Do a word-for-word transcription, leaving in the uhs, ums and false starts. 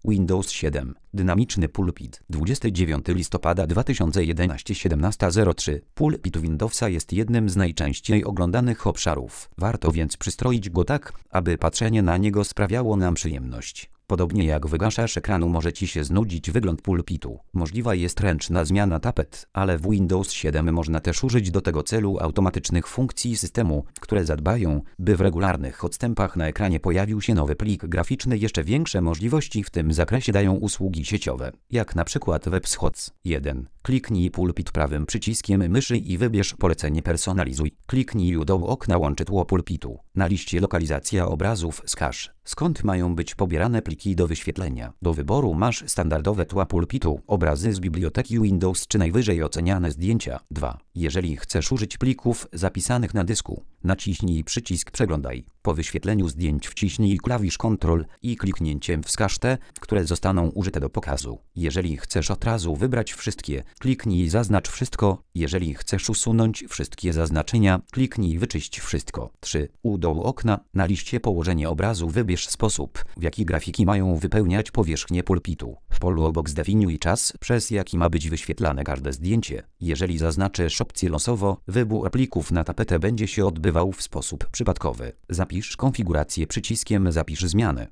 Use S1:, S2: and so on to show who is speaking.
S1: Windows siedem. Dynamiczny pulpit. dwudziestego dziewiątego listopada dwa tysiące jedenastego siedemnasta zero trzy. Pulpit Windowsa jest jednym z najczęściej oglądanych obszarów. Warto więc przystroić go tak, aby patrzenie na niego sprawiało nam przyjemność. Podobnie jak wygaszasz ekranu, może Ci się znudzić wygląd pulpitu. Możliwa jest ręczna zmiana tapet, ale w Windows siedem można też użyć do tego celu automatycznych funkcji systemu, które zadbają, by w regularnych odstępach na ekranie pojawił się nowy plik graficzny. Jeszcze większe możliwości w tym zakresie dają usługi sieciowe, jak na przykład WebShots. jeden. Kliknij pulpit prawym przyciskiem myszy i wybierz polecenie Personalizuj. Kliknij u dołu okna łączytło pulpitu. Na liście lokalizacja obrazów wskaż, skąd mają być pobierane pliki do wyświetlenia. Do wyboru masz standardowe tła pulpitu, obrazy z biblioteki Windows czy najwyżej oceniane zdjęcia. dwa. Jeżeli chcesz użyć plików zapisanych na dysku, naciśnij przycisk Przeglądaj. Po wyświetleniu zdjęć wciśnij klawisz Ctrl i kliknięciem wskaż te, które zostaną użyte do pokazu. Jeżeli chcesz od razu wybrać wszystkie, kliknij Zaznacz wszystko. Jeżeli chcesz usunąć wszystkie zaznaczenia, kliknij Wyczyść wszystko. trzy. U dołu okna, na liście Położenie obrazu wybierz sposób, w jaki grafiki mają wypełniać powierzchnię pulpitu. W polu obok zdefiniuj czas, przez jaki ma być wyświetlane każde zdjęcie. Jeżeli zaznaczysz opcję losowo, wybór plików na tapetę będzie się odbywał w sposób przypadkowy. Zapisz konfigurację przyciskiem Zapisz zmiany.